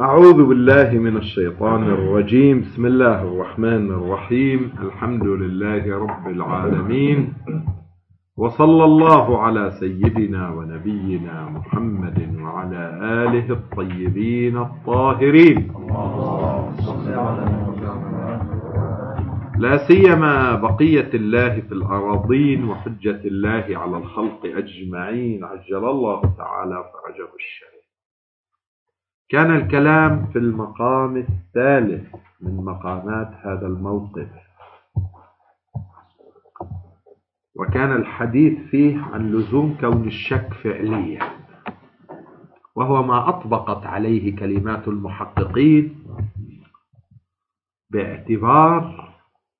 أعوذ بالله من الشيطان الرجيم. بسم الله الرحمن الرحيم. الحمد لله رب العالمين، وصلى الله على سيدنا ونبينا محمد وعلى آله الطيبين الطاهرين، لا سيما بقية الله في الأراضين وحجة الله على الخلق أجمعين، عجل الله تعالى فرجه الشريف. كان الكلام في المقام الثالث من مقامات هذا الموقف، وكان الحديث فيه عن لزوم كون الشك فعليا، وهو ما أطبقت عليه كلمات المحققين، باعتبار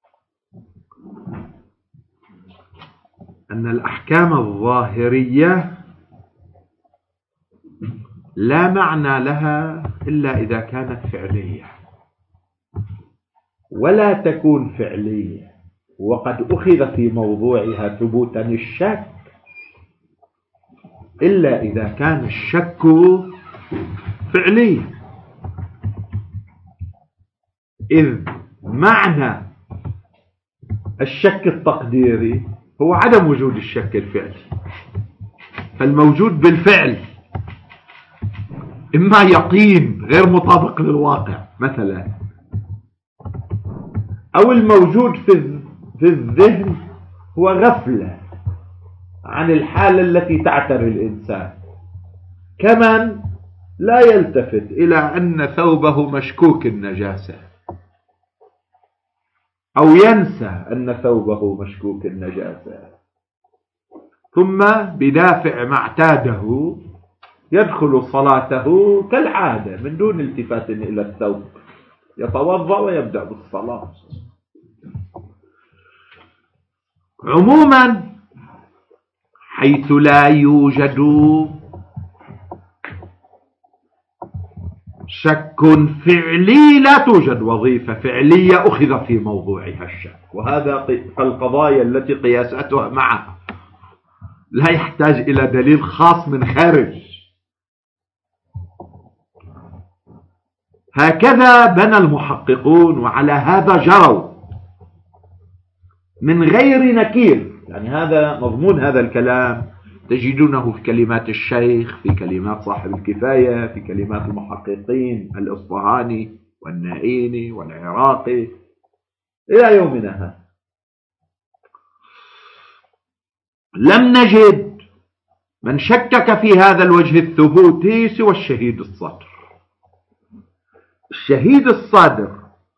أن الأحكام الظاهرية لا معنى لها إلا إذا كانت فعلية، ولا تكون فعلية وقد أخذ في موضوعها ثبوتا الشك إلا إذا كان الشك فعليا، إذ معنى الشك التقديري هو عدم وجود الشك الفعلي. فالموجود بالفعل إما يقين غير مطابق للواقع مثلا، أو الموجود في الذهن هو غفلة عن الحالة التي تعتري الإنسان، كمن لا يلتفت إلى أن ثوبه مشكوك النجاسة، أو ينسى أن ثوبه مشكوك النجاسة، ثم بدافع ما اعتاده يدخل صلاته كالعادة من دون التفات إلى الثوب، يتوضأ ويبدأ بالصلاة. عموما حيث لا يوجد شك فعلي لا توجد وظيفة فعلية أخذ في موضوعها الشك، وهذا القضايا التي قياساتها معها لا يحتاج إلى دليل خاص من خارج. هكذا بنى المحققون، وعلى هذا جروا من غير نكير. يعني هذا مضمون هذا الكلام تجدونه في كلمات الشيخ، في كلمات صاحب الكفاية، في كلمات المحققين الإصفهاني والنائيني والعراقي إلى يومنا هذا. لم نجد من شكك في هذا الوجه الثبوتي سوى الشهيد الصادر. الشهيد الصادر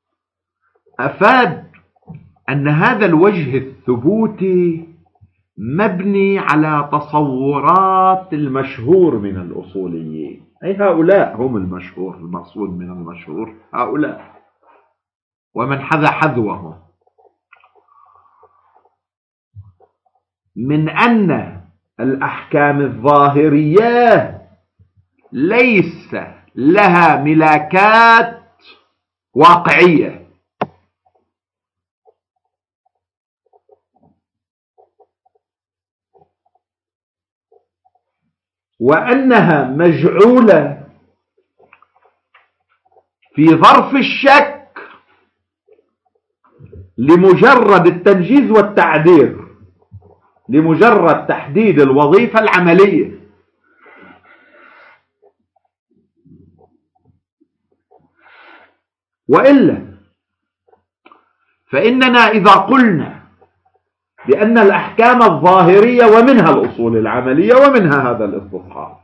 أفاد أن هذا الوجه الثبوتي مبني على تصورات المشهور من الأصوليين، أي هؤلاء هم المشهور، المقصود من المشهور هؤلاء ومن حذا حذوهم، من أن الأحكام الظاهرية ليس لها ملاكات واقعية، وأنها مجعولة في ظرف الشك لمجرد التنجيز والتعبير، لمجرد تحديد الوظيفة العملية. وإلا فإننا إذا قلنا بأن الأحكام الظاهرية ومنها الأصول العملية ومنها هذا الاستصحاب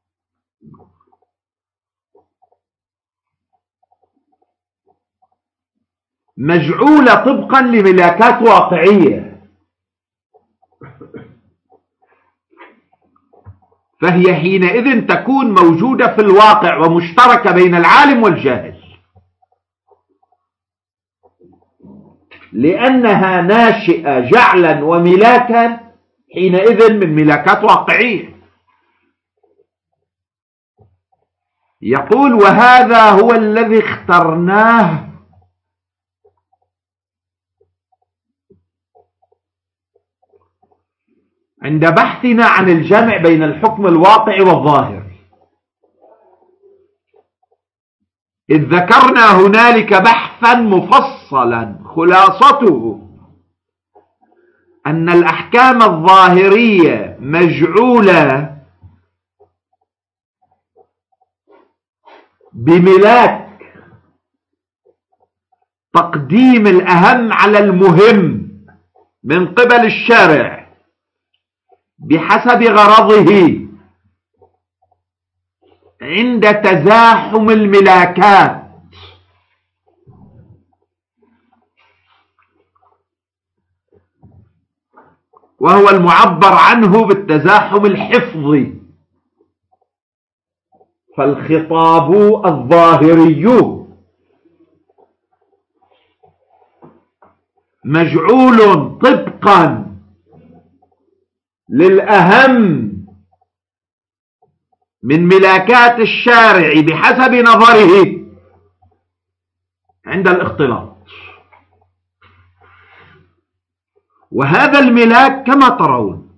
مجعولة طبقا لملاكات واقعية، فهي حينئذ تكون موجودة في الواقع ومشتركة بين العالم والجاهل، لأنها ناشئة جعلا وملاكا حينئذ من ملاكات واقعية. يقول: وهذا هو الذي اخترناه عند بحثنا عن الجمع بين الحكم الواقع والظاهر. إذ ذكرنا هنالك بحثا مفصلا خلاصته أن الأحكام الظاهرية مجعولة بملاك تقديم الأهم على المهم من قبل الشارع بحسب غرضه عند تزاحم الملاكات، وهو المعبر عنه بالتزاحم الحفظي. فالخطاب الظاهري مجعول طبقا للأهم من ملاكات الشارع بحسب نظره عند الاختلاط. وهذا الملاك كما ترون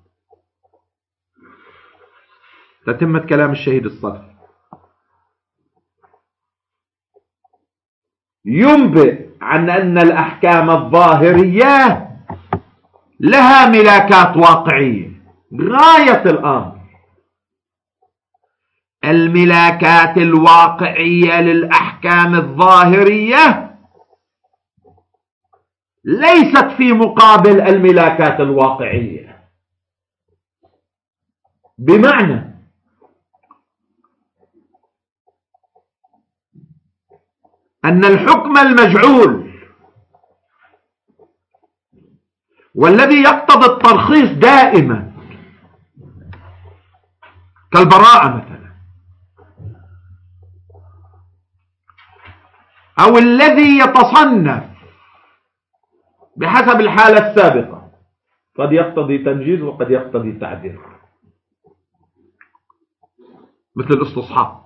تتمة كلام الشهيد الصدر ينبئ عن أن الأحكام الظاهرية لها ملاكات واقعية. غاية الأمر الملاكات الواقعية للأحكام الظاهرية ليست في مقابل الملاكات الواقعية، بمعنى أن الحكم المجعول والذي يقتضي الترخيص دائما كالبراءة مثلا، أو الذي يتصنف بحسب الحالة السابقة، قد يقتضي تنجيز وقد يقتضي تعديل، مثل الاستصحاب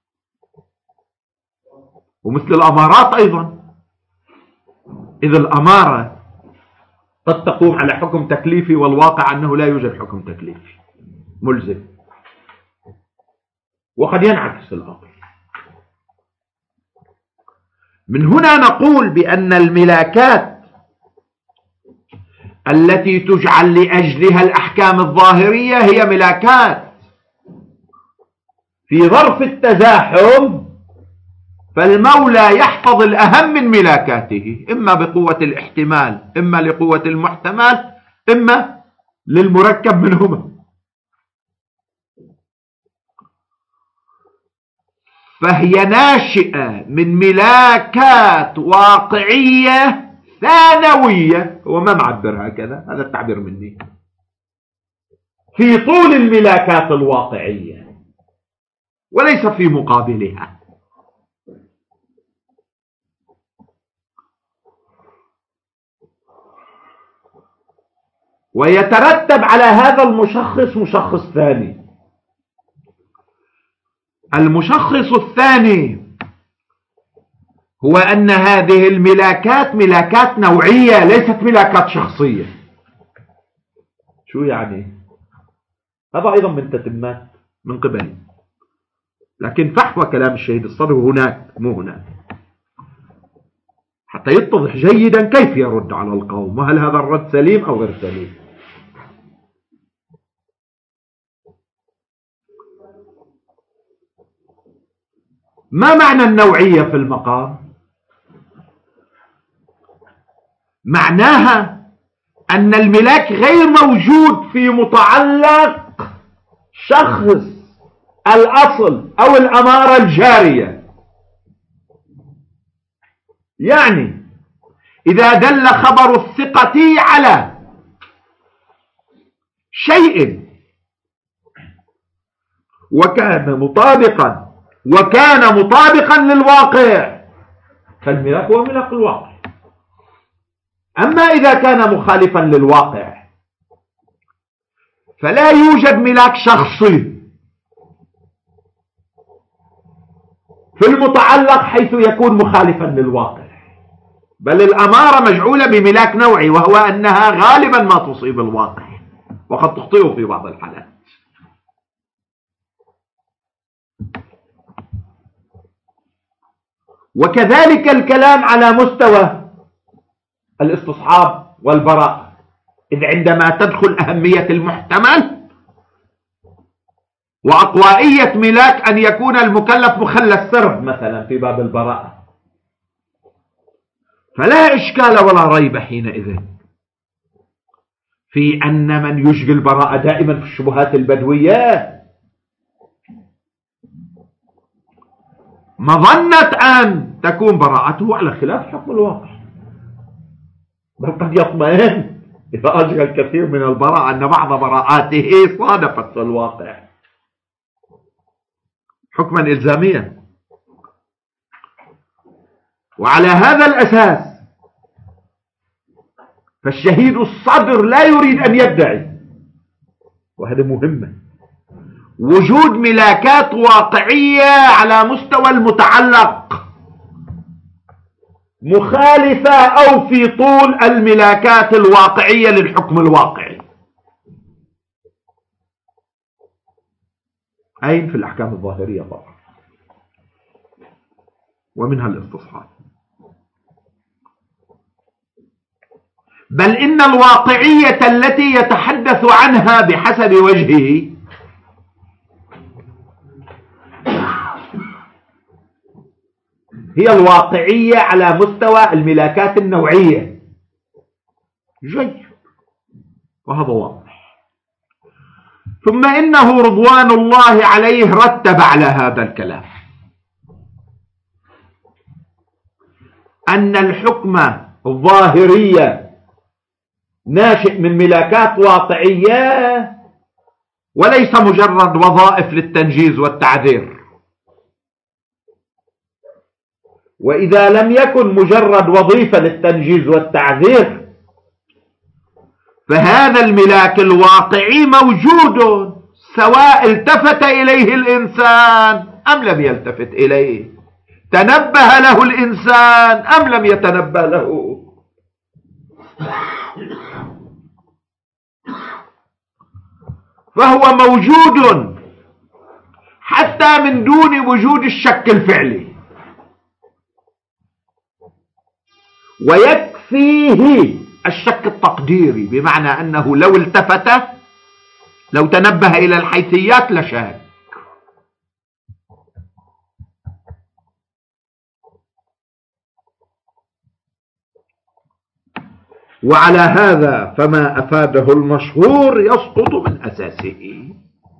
ومثل الأمارات أيضا. إذا الأمارة قد تقوم على حكم تكليفي والواقع أنه لا يوجد حكم تكليفي ملزم، وقد ينعكس الأمر. من هنا نقول بأن الملاكات التي تجعل لأجلها الأحكام الظاهرية هي ملاكات في ظرف التزاحم، فالمولى يحفظ الأهم من ملاكاته، إما بقوة الاحتمال، إما لقوة المحتمل، إما للمركب منهما. فهي ناشئة من ملاكات واقعية ثانوية، هو ما معبر هكذا، هذا التعبير مني، في طول الملاكات الواقعية وليس في مقابلها. ويترتب على هذا المشخص مشخص ثاني. المشخص الثاني هو أن هذه الملاكات ملاكات نوعية ليست ملاكات شخصية. شو يعني؟ هذا أيضا من تتمات من قبلي، لكن فحوى كلام الشهيد الصدر هناك مو هناك، حتى يتضح جيدا كيف يرد على القوم، وهل هذا الرد سليم أو غير سليم. ما معنى النوعية في المقام؟ معناها أن الملاك غير موجود في متعلق شخص الأصل أو الأمارة الجارية. يعني إذا دل خبر الثقة على شيء وكان مطابقا للواقع، فالملاك هو ملاك الواقع. أما إذا كان مخالفا للواقع فلا يوجد ملاك شخصي في المتعلق حيث يكون مخالفا للواقع، بل الأمارة مجعولة بملاك نوعي، وهو أنها غالبا ما تصيب الواقع وقد تخطئه في بعض الحالات. وكذلك الكلام على مستوى الاستصحاب والبراءة، إذ عندما تدخل أهمية المحتمل وعقوائية ملاك أن يكون المكلف مخلى السرب مثلا في باب البراءة، فلا إشكال ولا ريب حينئذ في أن من يجري البراءة دائما في الشبهات البدوية مظنة أن تكون براءته على خلاف حكم الواقع، بل قد يطمئن إذا أجرى الكثير من البراءة أن بعض براءاته صادفت في الواقع حكما إلزاميا. وعلى هذا الأساس فالشهيد الصدر لا يريد أن يدعي، وهذا مهمة، وجود ملاكات واقعية على مستوى المتعلق مخالفة أو في طول الملاكات الواقعية للحكم الواقعي. أين؟ في الأحكام الظاهرية طبعا، ومنها الاستصحاب. بل إن الواقعية التي يتحدث عنها بحسب وجهه هي الواقعية على مستوى الملاكات النوعية. جيد، وهذا واضح. ثم إنه رضوان الله عليه رتب على هذا الكلام أن الحكم الظاهرية ناشئ من ملاكات واقعية وليس مجرد وظائف للتنجيز والتعذير. وإذا لم يكن مجرد وظيفة للتنجيز والتعذير فهذا الملاك الواقعي موجود سواء التفت إليه الإنسان أم لم يلتفت إليه، تنبه له الإنسان أم لم يتنبه له. فهو موجود حتى من دون وجود الشك الفعلي، ويكفيه الشك التقديري، بمعنى أنه لو التفت لو تنبه إلى الحيثيات لشاك. وعلى هذا فما أفاده المشهور يسقط من أساسه.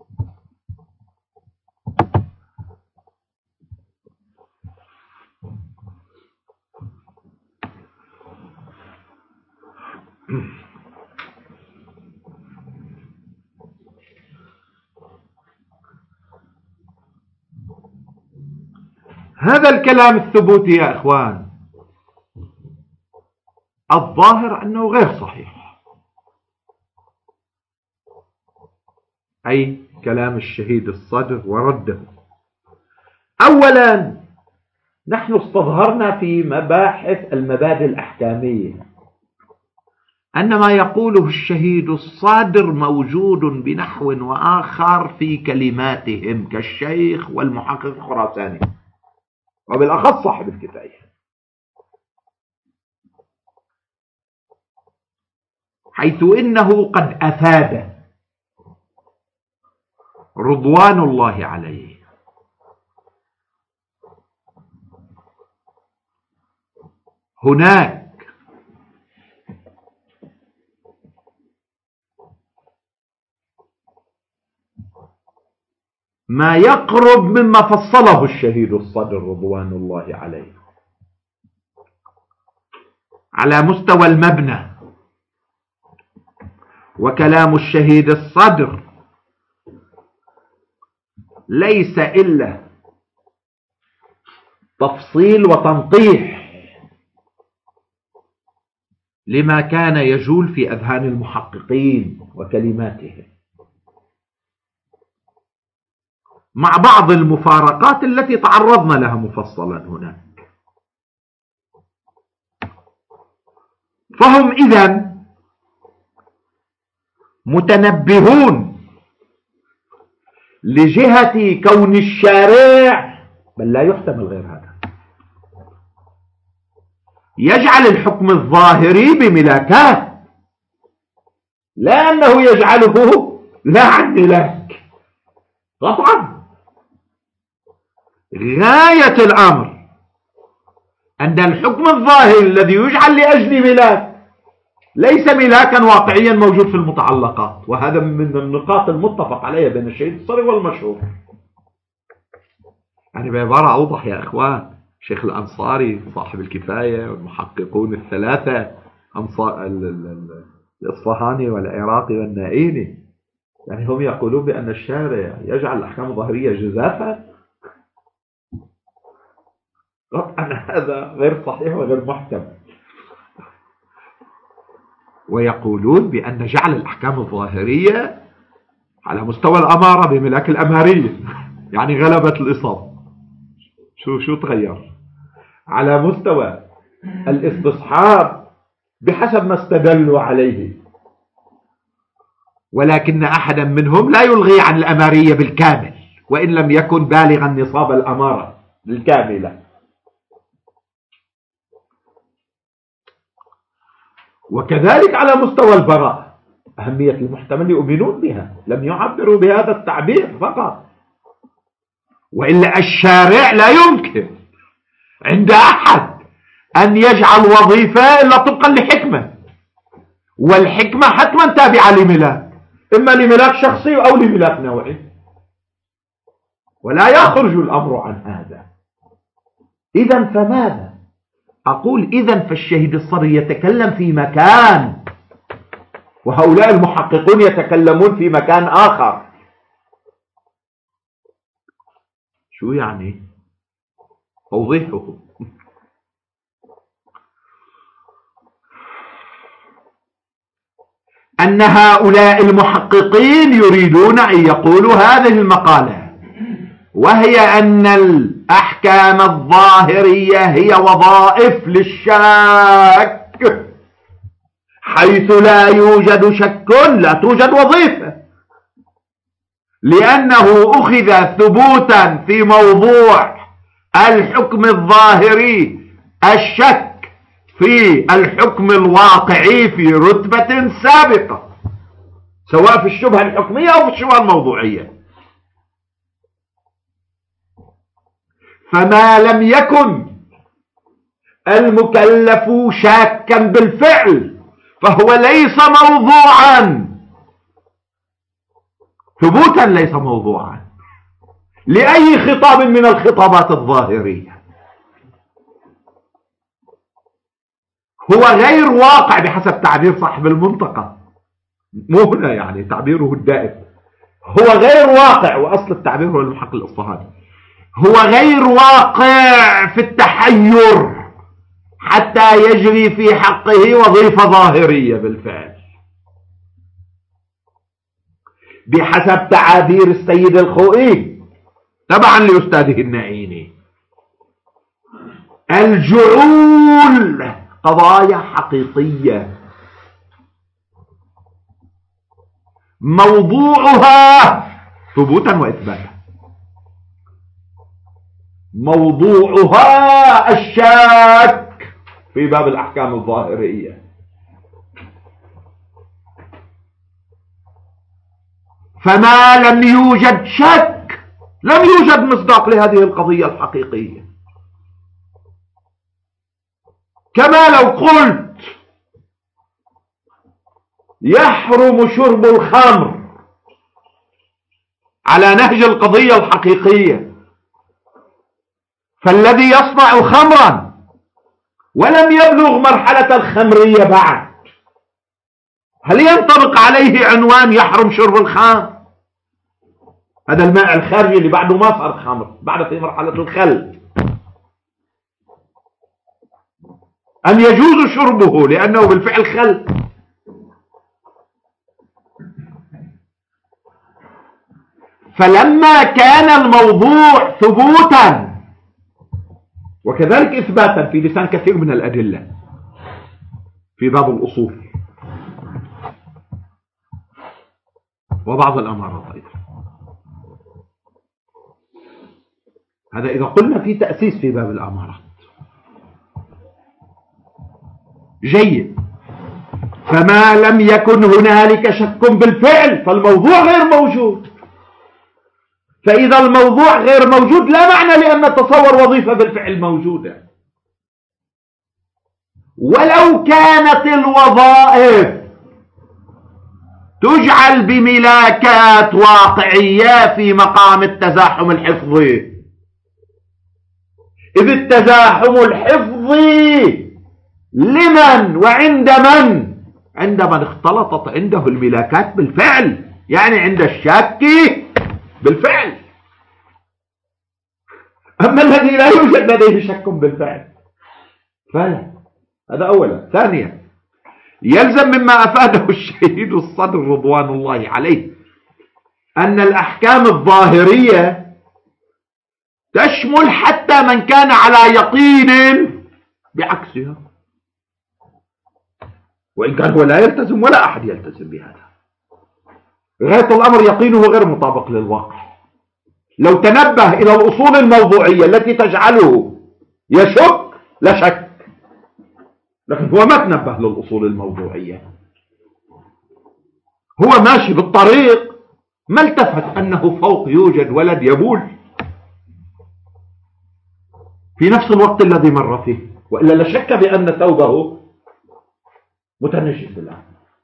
هذا الكلام الثبوتي يا إخوان الظاهر أنه غير صحيح، أي كلام الشهيد الصدر ورده. أولا نحن استظهرنا في مباحث المبادئ الأحكامية أن ما يقوله الشهيد الصادر موجود بنحو وآخر في كلماتهم كالشيخ والمحقق الخراساني وبالأخص صاحب الكفاية، حيث إنه قد أفاد رضوان الله عليه هناك ما يقرب مما فصله الشهيد الصدر رضوان الله عليه على مستوى المبنى. وكلام الشهيد الصدر ليس إلا تفصيل وتنطيح لما كان يجول في أذهان المحققين وكلماتهم، مع بعض المفارقات التي تعرضنا لها مفصلا هناك. فهم إذن متنبهون لجهة كون الشارع، بل لا يحتمل غير هذا، يجعل الحكم الظاهري بملاكات، لا أنه يجعله لا عن ملاك. قطعا غاية الأمر أن الحكم الظاهري الذي يجعل لأجل ملاك ليس ملاكا واقعيا موجود في المتعلقات، وهذا من النقاط المتفق عليها بين الشهيد الصريح والمشهور. يعني بعبارة أوضح يا إخوان، شيخ الأنصاري صاحب الكفاية والمحققون الثلاثة الإصفهاني والعراقي والنائيني، يعني هم يقولون بأن الشارع يجعل الأحكام الظاهرية جزافا. قطعا هذا غير صحيح وغير محكم. ويقولون بأن جعل الأحكام الظاهرية على مستوى الأمارة بملاك الأمارية، يعني غلبة الإصابة. شو تغير على مستوى الاستصحاب بحسب ما استدلوا عليه، ولكن أحدا منهم لا يلغي عن الأمارية بالكامل وإن لم يكن بالغا نصاب الأمارة الكاملة. وكذلك على مستوى البراءة، أهمية المحتمل يؤمنون بها، لم يعبروا بهذا التعبير فقط، وإلا الشارع لا يمكن عند أحد أن يجعل وظيفة إلا طبقا لحكمة، والحكمة حتما تابعة لملاك، إما لملاك شخصي أو لملاك نوعي، ولا يخرج الأمر عن هذا. إذن فماذا؟ أقول إذن فالشهيد الصري يتكلم في مكان، وهؤلاء المحققون يتكلمون في مكان آخر. شو يعني؟ توضيحه أن هؤلاء المحققين يريدون أن يقولوا هذه المقالة، وهي أن الأحكام الظاهرية هي وظائف للشك، حيث لا يوجد شك لا توجد وظيفة، لأنه أخذ ثبوتا في موضوع الحكم الظاهري الشك في الحكم الواقعي في رتبة سابقة، سواء في الشبهة الحكمية أو في الشبهة الموضوعية. فما لم يكن المكلف شاكا بالفعل فهو ليس موضوعا، ثبوتا ليس موضوعا لأي خطاب من الخطابات الظاهرية. هو غير واقع بحسب تعبير صاحب المنطقة، مو هنا يعني تعبيره الدائم، هو غير واقع، وأصل التعبير هو المحقق الإصفهاني، هو غير واقع في التحير حتى يجري في حقه وظيفة ظاهرية بالفعل، بحسب تعابير السيد الخوئي تبعا لأستاذه النعيني. الجعول قضايا حقيقية موضوعها ثبوتا وإثباتا، موضوعها الشك في باب الأحكام الظاهرية. فما لم يوجد شك لم يوجد مصداق لهذه القضية الحقيقية. كما لو قلت يحرم شرب الخمر على نهج القضية الحقيقية، فالذي يصنع خمرا ولم يبلغ مرحلة الخمرية بعد، هل ينطبق عليه عنوان يحرم شرب الخمر؟ هذا الماء الخارجي اللي بعده ما صار خمر، بعده في مرحلة الخل، أم يجوز شربه لأنه بالفعل خل؟ فلما كان الموضوع ثبوتا وكذلك إثباتا في لسان كثير من الأدلة في باب الأصول وبعض الأمارات أيضا، هذا إذا قلنا في تأسيس في باب الأمارات. جيد. فما لم يكن هنالك شك بالفعل فالموضوع غير موجود. فإذا الموضوع غير موجود لا معنى لأن نتصور وظيفة بالفعل موجودة. ولو كانت الوظائف تجعل بملاكات واقعية في مقام التزاحم الحفظي، إذ التزاحم الحفظي لمن وعند من؟ عند من اختلطت عنده الملاكات بالفعل، يعني عند الشاك بالفعل. أما الذي لا يوجد لديه شك بالفعل فلا. هذا أولا. ثانيا، يلزم مما أفاده الشهيد الصدر رضوان الله عليه أن الأحكام الظاهرية تشمل حتى من كان على يقين بعكسها، وإن كان هو لا يلتزم ولا أحد يلتزم بهذا. غاية الأمر يقينه غير مطابق للواقع. لو تنبه إلى الأصول الموضوعية التي تجعله يشك لا شك، لكن هو ما تنبه للأصول الموضوعية. هو ماشي بالطريق ما التفت أنه فوق يوجد ولد يبول في نفس الوقت الذي مر فيه، وإلا لا شك بأن ثوبه متنجس الآن.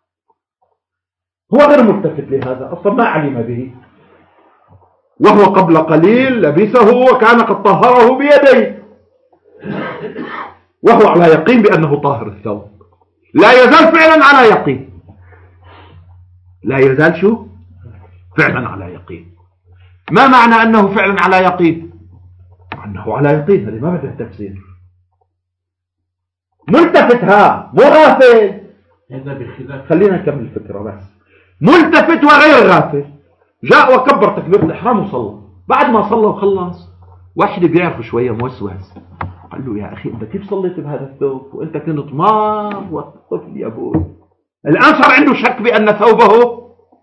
هو غير ملتفت لهذا أصلا، ما علم به، وهو قبل قليل لبسه وكان قد طهره بيديه، وهو على يقين بأنه طاهر الثوب. لا يزال فعلا على يقين. لا يزال شو؟ فعلا على يقين. ما معنى أنه فعلا على يقين؟ أنه على يقين، هذه ما بدها تفسير. ملتفت، ها مو غافل. خلينا نكمل الفكرة بس. ملتفت وغير غافل. جاء وكبر تكبيرة الإحرام وصلى. بعد ما صلى وخلص واحد بيعرف شوية موسوس قال له: يا أخي أنت كيف صليت بهذا الثوب وأنت كنت مار والطفل يا أبوي؟ الآن صار عنده شك بأن ثوبه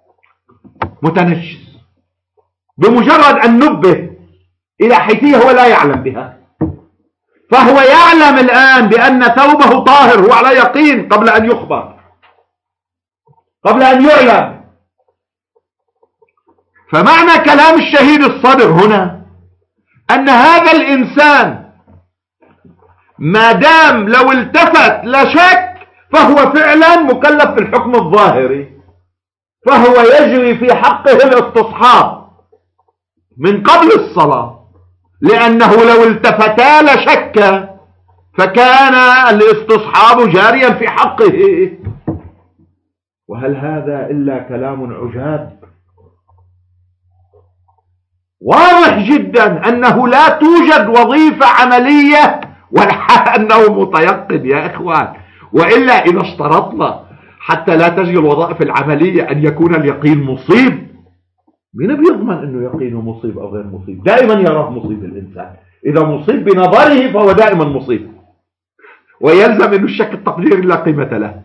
متنجس بمجرد أن نبه إلى حيثية هو لا يعلم بها. فهو يعلم الآن بأن ثوبه طاهر، هو على يقين قبل أن يخبر، قبل أن يعلم. فمعنى كلام الشهيد الصدر هنا أن هذا الإنسان ما دام لو التفت لا شك فهو فعلا مكلف بالحكم الظاهري، فهو يجري في حقه الاستصحاب من قبل الصلاة، لأنه لو التفتا لشك فكان الاستصحاب جاريا في حقه. وهل هذا إلا كلام عجاب؟ واضح جدا أنه لا توجد وظيفة عملية ولا أنه متيقن يا إخوان. وإلا إذا اشترطنا حتى لا تجري الوظائف العملية أن يكون اليقين مصيب، من بيضمن أنه يقينه مصيب أو غير مصيب؟ دائما يراه مصيب الإنسان. إذا مصيب بنظره فهو دائما مصيب، ويلزم أن الشك التقديري لا قيمة له.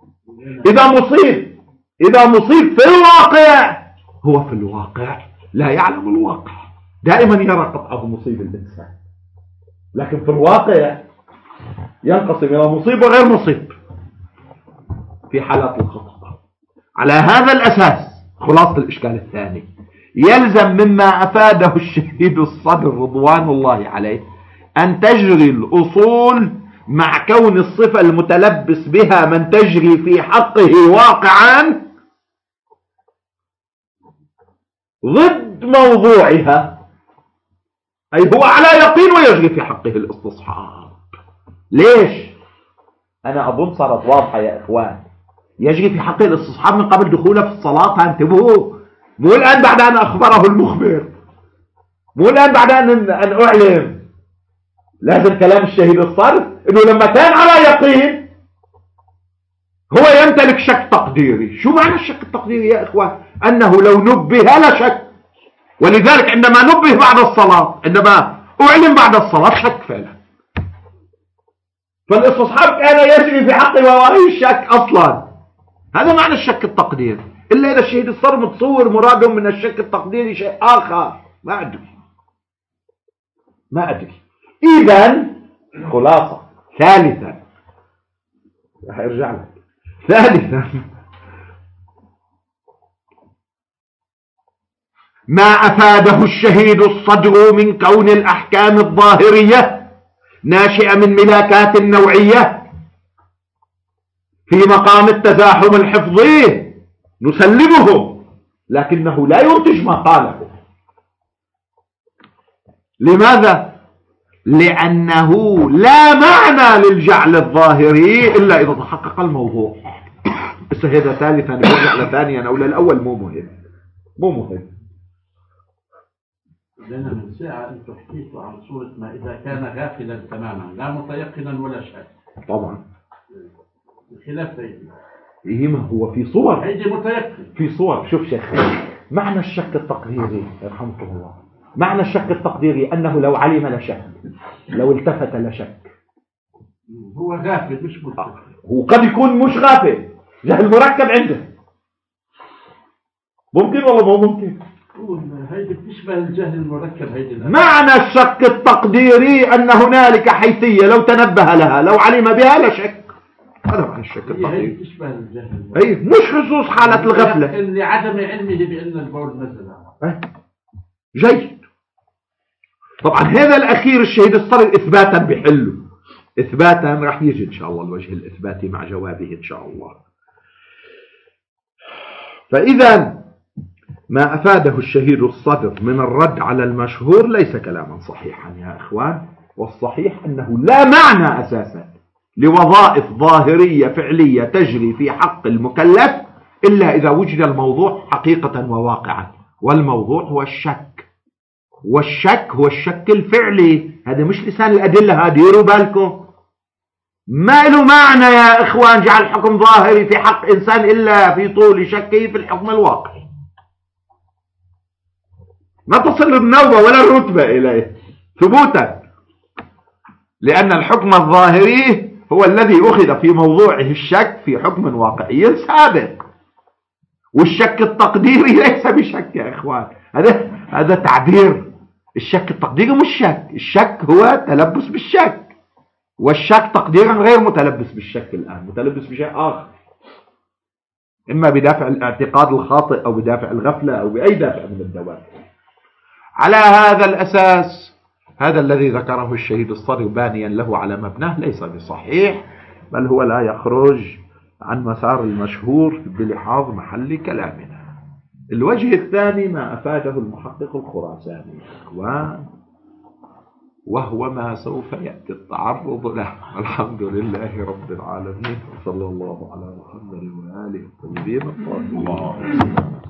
إذا مصيب في الواقع، هو في الواقع لا يعلم الواقع، دائما يرى قطعه مصيب الإنسان، لكن في الواقع ينقسم إلى مصيب وغير مصيب في حالات الخطأ. على هذا الأساس خلاصة الإشكال الثاني، يلزم مما أفاده الشهيد الصدر رضوان الله عليه أن تجري الأصول مع كون الصفة المتلبس بها من تجري في حقه واقعا ضد موضوعها، أي هو على يقين ويجري في حقه الاستصحاب. ليش؟ أنا أظن صارت واضحة يا إخوان. يجري في حقه الاستصحاب من قبل دخوله في الصلاة، انتبهوا، مو الآن بعد أن أخبره المخبر، مو الآن بعد أن أعلم. لازم كلام الشهيد الصدر إنه لما كان على يقين هو يمتلك شك تقديري. شو معنى الشك التقديري يا إخوان؟ أنه لو نبه لا شك، ولذلك عندما نبه بعد الصلاة، عندما أعلم بعد الصلاة، شك فعلا. فالاستصحاب كان يجري في حقه وهو الشك أصلا. هذا معنى الشك التقديري. إلا إذا الشهيد الصدر متصور مرادهم من الشك التقديري شيء آخر، ما أدري. إذن خلاصة ثالثا، رح ارجع لك. ثالثا، ما أفاده الشهيد الصدر من كون الأحكام الظاهرية ناشئة من ملاكات نوعية في مقام التزاحم الحفظي نسلمه، لكنه لا ينتج ما قاله. لماذا؟ لأنه لا معنى للجعل الظاهري إلا إذا تحقق الموضوع. بس هذا ثالثا نرجع لثانيا أو للأول مو مهم. لأن من ساعة أنتم حكيتوا عن صورة ما إذا كان غافلا تماما لا متيقنا ولا شك. طبعا الخلاف هيدي. إيه ما هو في صور. هيدي متيقن. في صور. شوف شيخ، معنى الشك التقديري يرحمكم الله، معنى الشك التقديري أنه لو علم لشك، لو التفت لشك. هو غافل مش متيقن. هو قد يكون مش غافل، جهل مركب عنده. ممكن ولا مو ممكن؟ هيدي بتشبه الجهل المركب. هيدي معنى الشك التقديري أن هنالك حيثية لو تنبه لها لو علم بها لشك. هذا معنى الشك التقديري. هيدي بتشبه الجهل المركب. أي مش خصوص حالة الغفلة لعدم علمه بأن البول نزل. جيد. طبعا هذا الأخير الشهيد الصدر إثباتا بحله، إثباتا راح يجي إن شاء الله الوجه الإثباتي مع جوابه إن شاء الله. فإذا ما أفاده الشهيد الصدر من الرد على المشهور ليس كلاما صحيحا يا إخوان، والصحيح أنه لا معنى أساسا لوظائف ظاهرية فعلية تجري في حق المكلف إلا إذا وجد الموضوع حقيقة وواقعا، والموضوع هو الشك، والشك هو الشك الفعلي. هذا مش لسان الأدلة، ديروا بالكم. ما له معنى يا إخوان جعل حكم ظاهري في حق إنسان إلا في طول شكه في الحكم الواقعي. ما تصل النوبة ولا الرتبة إليه ثبوتا، لأن الحكم الظاهري هو الذي أخذ في موضوعه الشك في حكم واقعي سابق، والشك التقديري ليس بشك يا إخوان. هذا تعبير. الشك التقديري مش شك، الشك هو تلبس بالشك، والشك تقديرا غير متلبس بالشك، الآن متلبس بشيء آخر، إما بدافع الاعتقاد الخاطئ أو بدافع الغفلة أو بأي دافع من الدوافع. على هذا الأساس هذا الذي ذكره الشهيد الصدر بانيا له على مبناه ليس بصحيح، بل هو لا يخرج عن مسار المشهور بلحاظ محل كلامنا. الوجه الثاني ما أفاده المحقق الخراساني وهو ما سوف يأتي التعرض له. الحمد لله رب العالمين، وصلى الله على محمد وآله الطيبين الطاهرين.